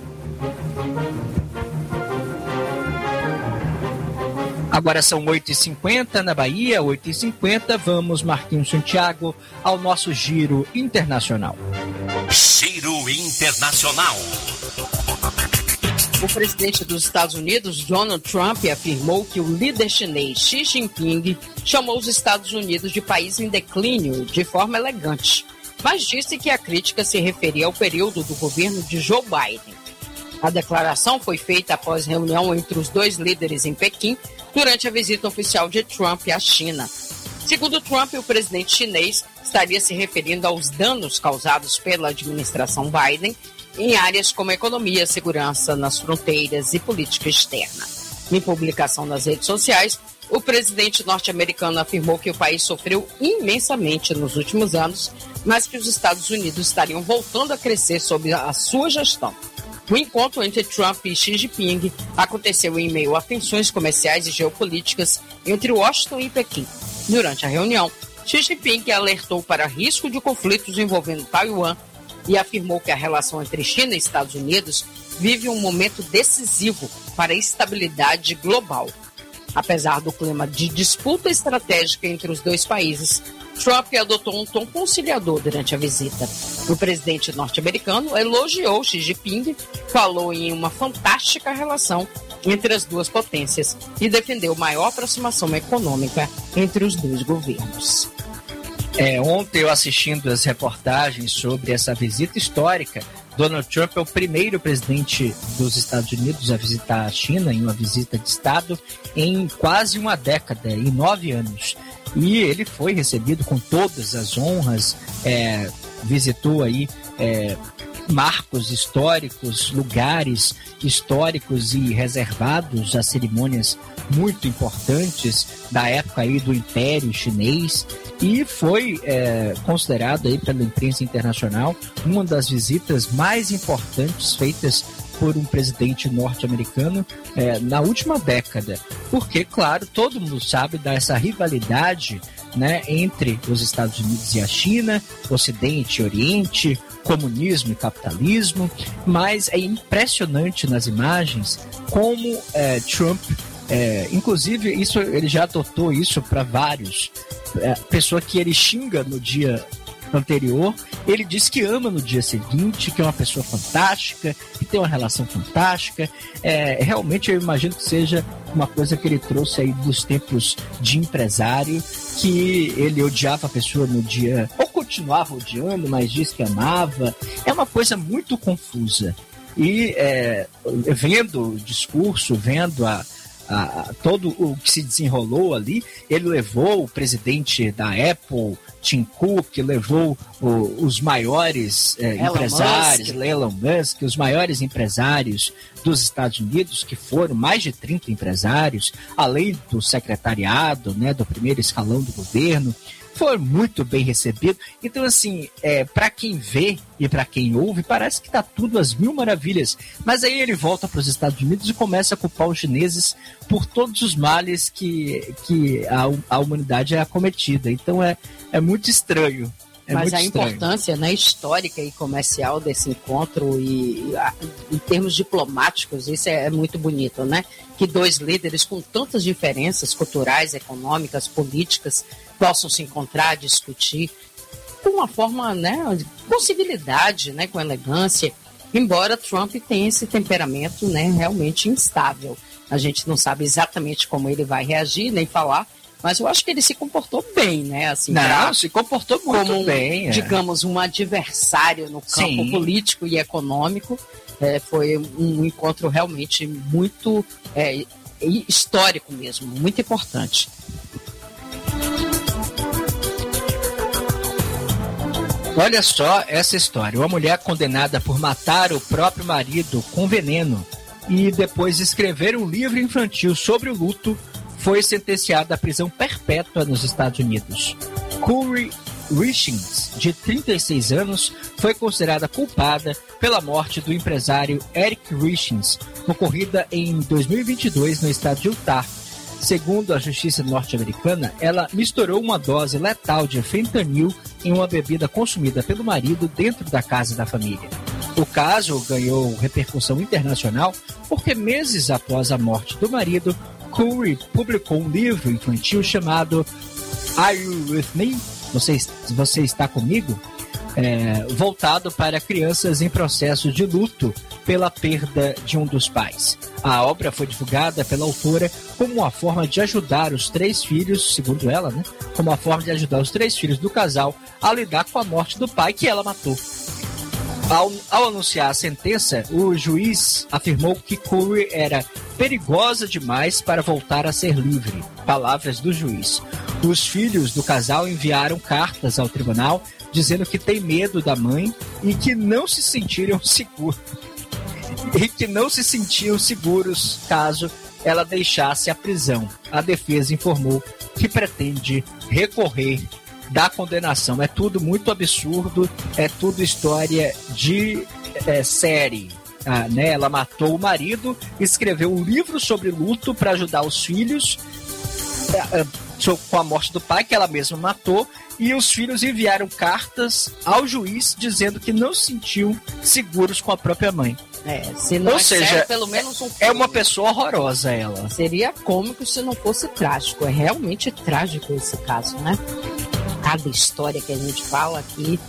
Agora são 8h50 na Bahia, 8h50. Vamos, Marquinhos Santiago, ao nosso Giro Internacional. Giro Internacional. O presidente dos Estados Unidos, Donald Trump, afirmou que o líder chinês Xi Jinping chamou os Estados Unidos de país em declínio de forma elegante, mas disse que a crítica se referia ao período do governo de Joe Biden. A declaração foi feita após reunião entre os dois líderes em Pequim durante a visita oficial de Trump à China. Segundo Trump, o presidente chinês estaria se referindo aos danos causados pela administração Biden em áreas como economia, segurança nas fronteiras e política externa. Em publicação nas redes sociais, o presidente norte-americano afirmou que o país sofreu imensamente nos últimos anos, mas que os Estados Unidos estariam voltando a crescer sob a sua gestão. O encontro entre Trump e Xi Jinping aconteceu em meio a tensões comerciais e geopolíticas entre Washington e Pequim. Durante a reunião, Xi Jinping alertou para risco de conflitos envolvendo Taiwan e afirmou que a relação entre China e Estados Unidos vive um momento decisivo para a estabilidade global. Apesar do clima de disputa estratégica entre os dois países, Trump adotou um tom conciliador durante a visita. O presidente norte-americano elogiou Xi Jinping, falou em uma fantástica relação entre as duas potências e defendeu maior aproximação econômica entre os dois governos. Ontem, eu assistindo as reportagens sobre essa visita histórica, Donald Trump é o primeiro presidente dos Estados Unidos a visitar a China em uma visita de Estado em quase uma década, em 9 anos. E ele foi recebido com todas as honras, visitou aí marcos históricos, lugares históricos e reservados a cerimônias muito importantes da época aí do Império Chinês e foi considerado aí pela imprensa internacional uma das visitas mais importantes feitas por um presidente norte-americano na última década, porque, claro, todo mundo sabe dessa rivalidade, né, entre os Estados Unidos e a China, Ocidente e Oriente, comunismo e capitalismo, mas é impressionante nas imagens como Trump, inclusive isso, ele já adotou isso para vários, pessoa que ele xinga no dia anterior, ele diz que ama no dia seguinte, que é uma pessoa fantástica, que tem uma relação fantástica. Realmente eu imagino que seja uma coisa que ele trouxe aí dos tempos de empresário, que ele odiava a pessoa no dia, ou continuava odiando, mas diz que amava. É uma coisa muito confusa. E vendo o discurso, vendo todo o que se desenrolou ali, ele levou o presidente da Apple, Tim Cook, levou os maiores empresários, Elon Musk, os maiores empresários dos Estados Unidos, que foram mais de 30 empresários, além do secretariado, né, do primeiro escalão do governo. Foi muito bem recebido. Então, assim, para quem vê e para quem ouve, parece que tá tudo às mil maravilhas. Mas aí ele volta para os Estados Unidos e começa a culpar os chineses por todos os males que a humanidade é acometida. Então, é muito estranho. Mas a importância, né, histórica e comercial desse encontro e em termos diplomáticos, isso é muito bonito, né? Que dois líderes com tantas diferenças culturais, econômicas, políticas possam se encontrar, discutir com uma forma, né, com civilidade, né, com elegância, embora Trump tenha esse temperamento, né, realmente instável. A gente não sabe exatamente como ele vai reagir, nem falar, mas eu acho que ele se comportou bem, né? Assim, se comportou muito como, bem. Digamos, um adversário no campo político e econômico. Foi um encontro realmente muito histórico mesmo, muito importante. Olha só essa história. Uma mulher condenada por matar o próprio marido com veneno e depois escrever um livro infantil sobre o luto foi sentenciada à prisão perpétua nos Estados Unidos. Curry Richings, de 36 anos, foi considerada culpada pela morte do empresário Eric Richings, ocorrida em 2022 no estado de Utah. Segundo a justiça norte-americana, ela misturou uma dose letal de fentanil em uma bebida consumida pelo marido dentro da casa da família. O caso ganhou repercussão internacional porque meses após a morte do marido, Curry publicou um livro infantil chamado Are You With Me? Você está comigo? Voltado para crianças em processo de luto pela perda de um dos pais. A obra foi divulgada pela autora como uma forma de ajudar os 3 filhos, segundo ela, como uma forma de ajudar os 3 filhos do casal a lidar com a morte do pai que ela matou. Ao anunciar a sentença, o juiz afirmou que Curry era perigosa demais para voltar a ser livre. Palavras do juiz. Os filhos do casal enviaram cartas ao tribunal dizendo que tem medo da mãe e que não se sentiam seguros caso ela deixasse a prisão. A defesa informou que pretende recorrer da condenação. É tudo muito absurdo, é tudo história de série. Ela matou o marido, escreveu um livro sobre luto para ajudar os filhos com a morte do pai, que ela mesma matou, e os filhos enviaram cartas ao juiz dizendo que não se sentiam seguros com a própria mãe. Ou seja, pelo menos é uma pessoa horrorosa ela. Seria cômico se não fosse trágico. É realmente trágico esse caso, né? Cada história que a gente fala aqui.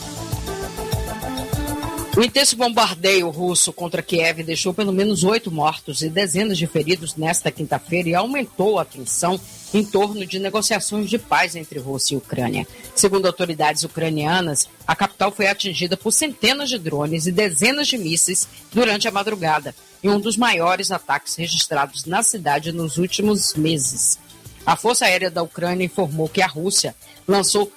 O intenso bombardeio russo contra Kiev deixou pelo menos 8 mortos e dezenas de feridos nesta quinta-feira e aumentou a tensão em torno de negociações de paz entre Rússia e Ucrânia. Segundo autoridades ucranianas, a capital foi atingida por centenas de drones e dezenas de mísseis durante a madrugada, em um dos maiores ataques registrados na cidade nos últimos meses. A Força Aérea da Ucrânia informou que a Rússia lançou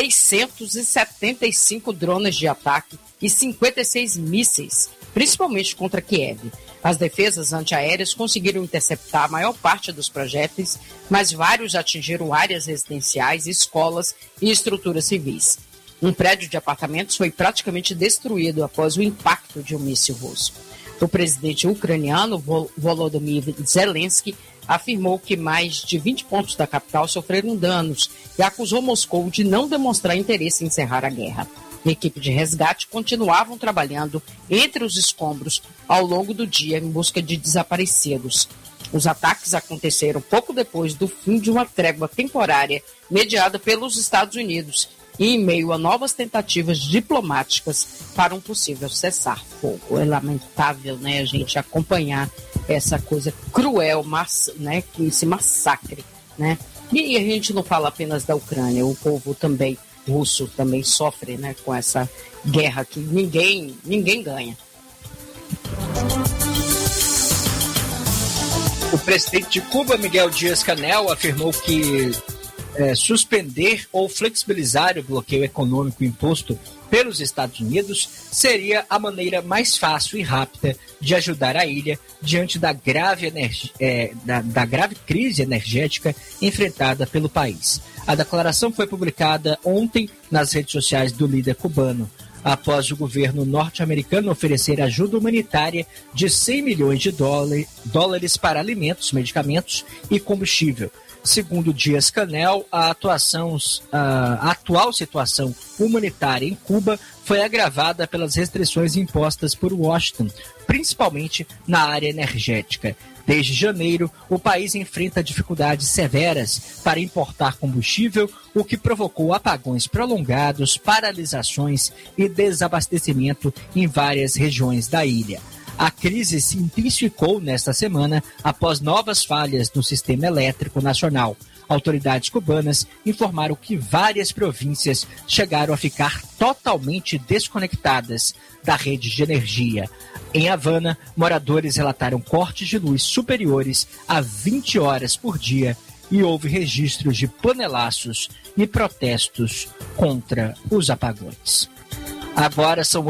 675 drones de ataque e 56 mísseis, principalmente contra Kiev. As defesas antiaéreas conseguiram interceptar a maior parte dos projéteis, mas vários atingiram áreas residenciais, escolas e estruturas civis. Um prédio de apartamentos foi praticamente destruído após o impacto de um míssil russo. O presidente ucraniano, Volodymyr Zelensky, afirmou que mais de 20 pontos da capital sofreram danos e acusou Moscou de não demonstrar interesse em encerrar a guerra. A equipe de resgate continuavam trabalhando entre os escombros ao longo do dia em busca de desaparecidos. Os ataques aconteceram pouco depois do fim de uma trégua temporária mediada pelos Estados Unidos e em meio a novas tentativas diplomáticas para um possível cessar-fogo. É lamentável, né, a gente acompanhar essa coisa cruel, né, esse massacre, né? E a gente não fala apenas da Ucrânia, o povo também russo também sofre, né, com essa guerra que ninguém ganha. O presidente de Cuba, Miguel Díaz-Canel, afirmou que suspender ou flexibilizar o bloqueio econômico imposto pelos Estados Unidos seria a maneira mais fácil e rápida de ajudar a ilha diante da grave crise energética enfrentada pelo país. A declaração foi publicada ontem nas redes sociais do líder cubano, após o governo norte-americano oferecer ajuda humanitária de $100 milhões para alimentos, medicamentos e combustível. Segundo Díaz-Canel, a atual situação humanitária em Cuba foi agravada pelas restrições impostas por Washington, principalmente na área energética. Desde janeiro, o país enfrenta dificuldades severas para importar combustível, o que provocou apagões prolongados, paralisações e desabastecimento em várias regiões da ilha. A crise se intensificou nesta semana após novas falhas no sistema elétrico nacional. Autoridades cubanas informaram que várias províncias chegaram a ficar totalmente desconectadas da rede de energia. Em Havana, moradores relataram cortes de luz superiores a 20 horas por dia e houve registros de panelaços e protestos contra os apagões. Agora são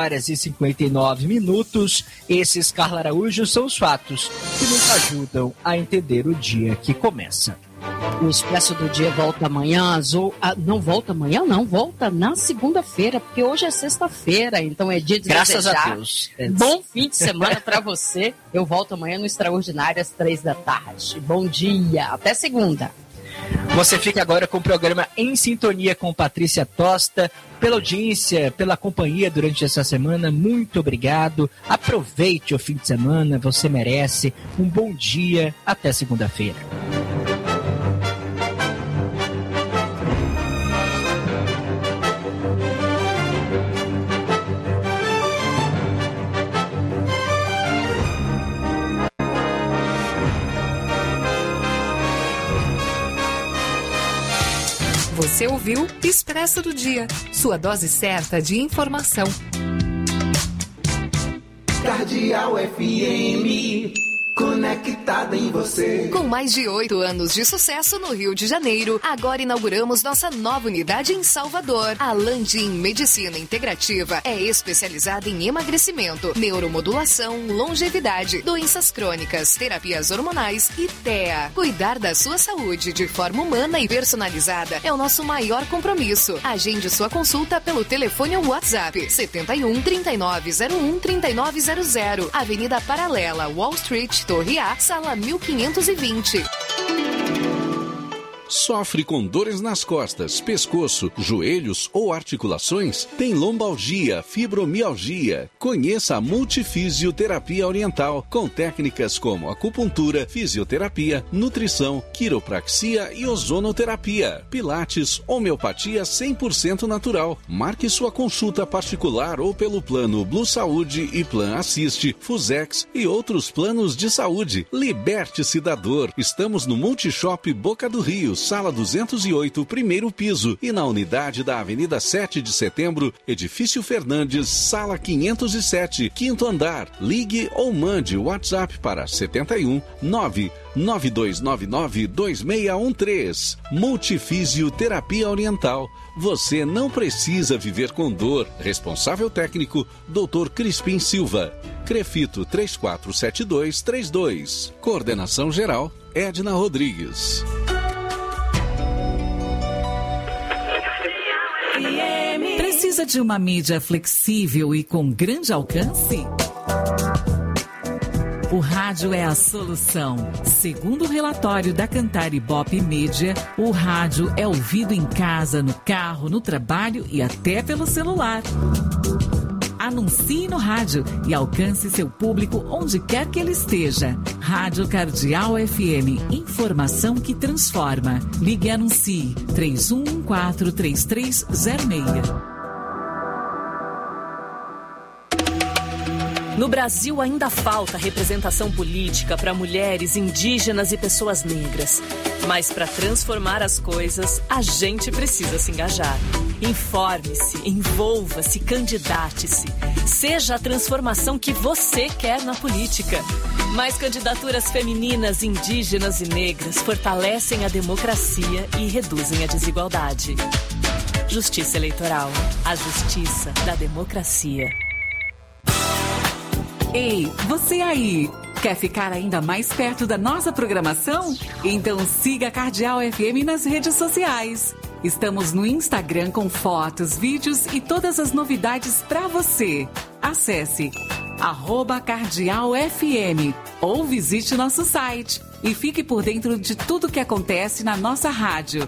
8h59. Esses, Carla Araújo, são os fatos que nos ajudam a entender o dia que começa. O Expresso do Dia volta amanhã, não volta amanhã, não, volta na segunda-feira, porque hoje é sexta-feira, então é dia de Graças desejar. a Deus. Bom fim de semana para você. Eu volto amanhã no Extraordinário às 15h. Bom dia, até segunda. Você fica agora com o programa Em Sintonia com Patrícia Tosta. Pela audiência, pela companhia durante essa semana, muito obrigado. Aproveite o fim de semana, você merece. Um bom dia, até segunda-feira. Você ouviu Expresso do Dia, sua dose certa de informação. Cardeal FM, conectada em você. Com mais de 8 anos de sucesso no Rio de Janeiro, agora inauguramos nossa nova unidade em Salvador. A Landim Medicina Integrativa é especializada em emagrecimento, neuromodulação, longevidade, doenças crônicas, terapias hormonais e TEA. Cuidar da sua saúde de forma humana e personalizada é o nosso maior compromisso. Agende sua consulta pelo telefone ou WhatsApp 71 3901 3900, Avenida Paralela, Wall Street, Torre A, sala 1520. Sofre com dores nas costas, pescoço, joelhos ou articulações? Tem lombalgia, fibromialgia? Conheça a Multifisioterapia Oriental, com técnicas como acupuntura, fisioterapia, nutrição, quiropraxia e ozonoterapia, pilates, homeopatia 100% natural. Marque sua consulta particular ou pelo plano Blue Saúde e Plan Assiste, Fusex e outros planos de saúde. Liberte-se da dor. Estamos no Multishop Boca do Rio, sala 208, primeiro piso, e na unidade da Avenida 7 de Setembro, Edifício Fernandes, sala 507, quinto andar. Ligue ou mande o WhatsApp para 71 99299 2613. Multifisioterapia Oriental. Você não precisa viver com dor. Responsável técnico, Dr. Crispim Silva. Crefito 347232. Coordenação geral, Edna Rodrigues. Precisa de uma mídia flexível e com grande alcance? O rádio é a solução. Segundo o relatório da Cantar Ibope Mídia, o rádio é ouvido em casa, no carro, no trabalho e até pelo celular. Anuncie no rádio e alcance seu público onde quer que ele esteja. Rádio Cardeal FM, informação que transforma. Ligue e anuncie 31143306. No Brasil ainda falta representação política para mulheres, indígenas e pessoas negras. Mas para transformar as coisas, a gente precisa se engajar. Informe-se, envolva-se, candidate-se. Seja a transformação que você quer na política. Mais candidaturas femininas, indígenas e negras fortalecem a democracia e reduzem a desigualdade. Justiça Eleitoral. A justiça da democracia. Ei, você aí! Quer ficar ainda mais perto da nossa programação? Então siga a Cardeal FM nas redes sociais. Estamos no Instagram com fotos, vídeos e todas as novidades para você. Acesse @CardealFM ou visite nosso site e fique por dentro de tudo que acontece na nossa rádio.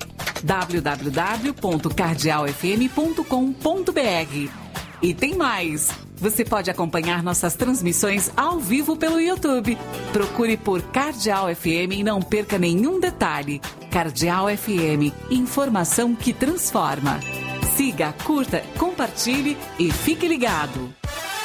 www.cardealfm.com.br. E tem mais! Você pode acompanhar nossas transmissões ao vivo pelo YouTube. Procure por Cardeal FM e não perca nenhum detalhe. Cardeal FM, informação que transforma. Siga, curta, compartilhe e fique ligado.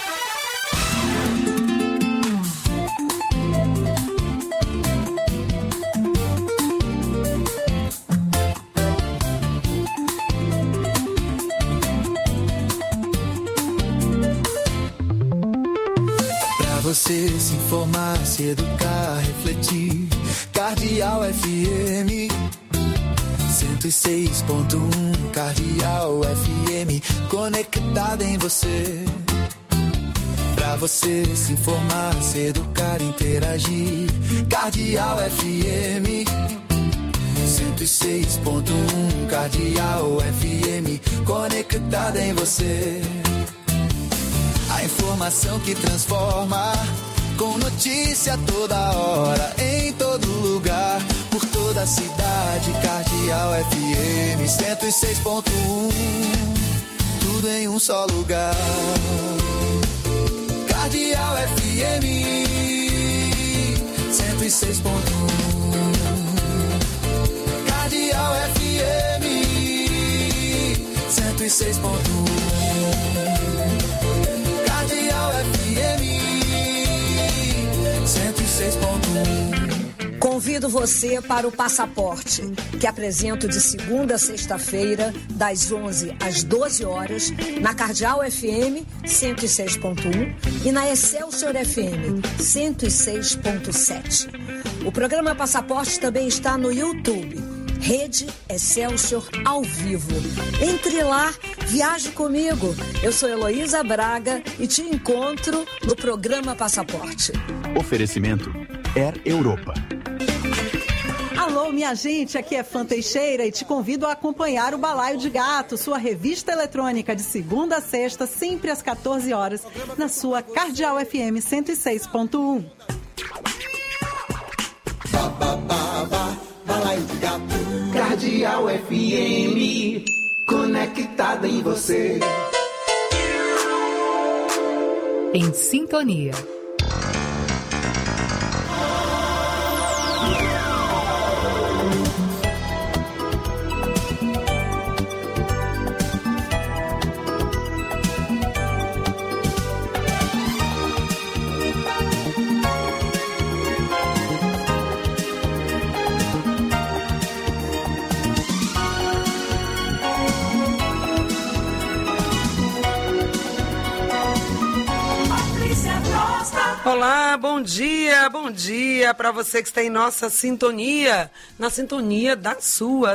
Você se informar, se educar, refletir. Cardeal FM, 106.1 Cardeal FM, conectada em você. Pra você se informar, se educar, interagir. Cardeal FM 106.1 Cardeal FM, conectada em você. A informação que transforma, com notícia toda hora, em todo lugar, por toda a cidade. Cardeal FM 106.1, tudo em um só lugar. Cardeal FM 106.1, Cardeal FM 106.1, Cardeal FM 106.1. Convido você para o Passaporte, que apresento de segunda a sexta-feira, das 11 às 12 horas, na Cardeal FM 106.1 e na Excelsior FM 106.7. O programa Passaporte também está no YouTube, Rede Excelsior ao vivo. Entre lá, viaje comigo. Eu sou Heloísa Braga e te encontro no programa Passaporte. Oferecimento Air Europa. Alô, minha gente, aqui é Fã Teixeira e te convido a acompanhar o Balaio de Gato, sua revista eletrônica de segunda a sexta, sempre às 14 horas, na sua Cardeal FM 106.1. Balaio de Gato. Cardeal FM, conectada em você. Em sintonia. Olá, bom dia para você que está em nossa sintonia, na sintonia da sua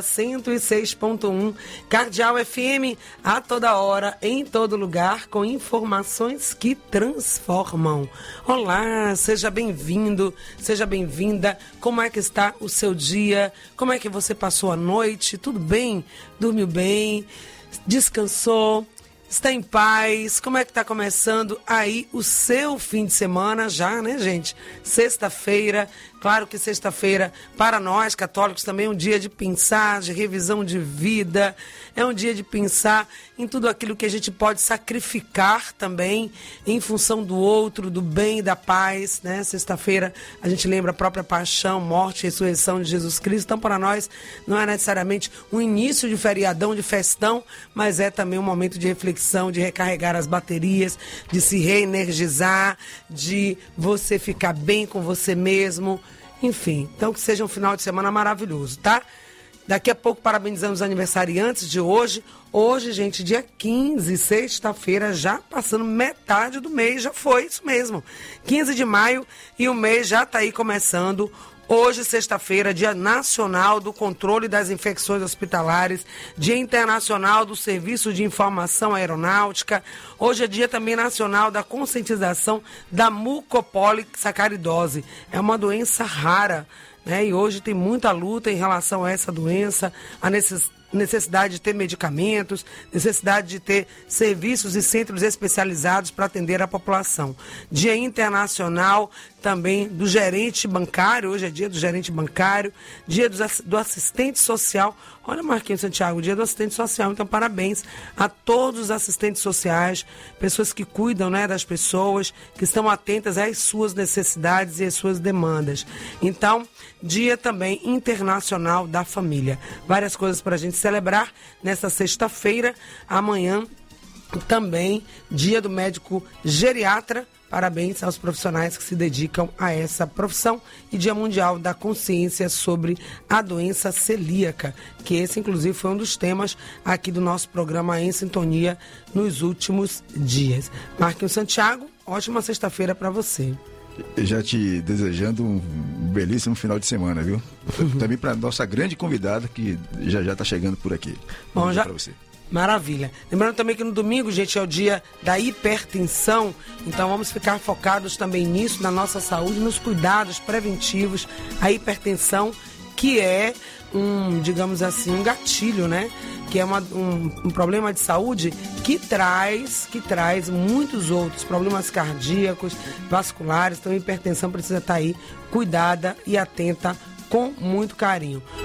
106.1 Cardeal FM, a toda hora, em todo lugar, com informações que transformam. Olá, seja bem-vindo, seja bem-vinda. Como é que está o seu dia? Como é que você passou a noite? Tudo bem? Dormiu bem? Descansou? Está em paz? Como é que está começando aí o seu fim de semana já, né, gente? Sexta-feira, claro que sexta-feira, para nós católicos, também é um dia de pensar, de revisão de vida, é um dia de pensar em tudo aquilo que a gente pode sacrificar também em função do outro, do bem e da paz, né? Sexta-feira a gente lembra a própria paixão, morte e ressurreição de Jesus Cristo. Então, para nós, não é necessariamente um início de feriadão, de festão, mas é também um momento de reflexão, de recarregar as baterias, de se reenergizar, de você ficar bem com você mesmo. Enfim, então que seja um final de semana maravilhoso, tá? Daqui a pouco parabenizamos os aniversariantes de hoje. Hoje, gente, dia 15, sexta-feira, já passando metade do mês, já foi isso mesmo. 15 de maio e o mês já está aí começando. Hoje, sexta-feira, Dia Nacional do Controle das Infecções Hospitalares, Dia Internacional do Serviço de Informação Aeronáutica. Hoje é Dia também Nacional da Conscientização da Mucopolissacaridose. É uma doença rara, né? E hoje tem muita luta em relação a essa doença, a necessidade de ter medicamentos, necessidade de ter serviços e centros especializados para atender a população. Dia Internacional também do gerente bancário, hoje é dia do gerente bancário, dia do assistente social. Olha, Marquinhos Santiago, dia do assistente social, então parabéns a todos os assistentes sociais, pessoas que cuidam, né, das pessoas, que estão atentas às suas necessidades e às suas demandas. Então, dia também internacional da família. Várias coisas para a gente celebrar nessa sexta-feira. Amanhã também dia do médico geriatra. Parabéns aos profissionais que se dedicam a essa profissão. E Dia Mundial da Consciência sobre a Doença Celíaca, que esse, inclusive, foi um dos temas aqui do nosso programa Em Sintonia nos últimos dias. Marquinhos Santiago, ótima sexta-feira para você. Já te desejando um belíssimo final de semana, viu? Também para nossa grande convidada que já está chegando por aqui. Bom, já... para você. Maravilha. Lembrando também que no domingo, gente, é o dia da hipertensão. Então vamos ficar focados também nisso, na nossa saúde, nos cuidados preventivos. A hipertensão, que é digamos assim, um gatilho, né? Que é um problema de saúde que traz muitos outros problemas cardíacos, vasculares. Então a hipertensão precisa estar aí cuidada e atenta com muito carinho.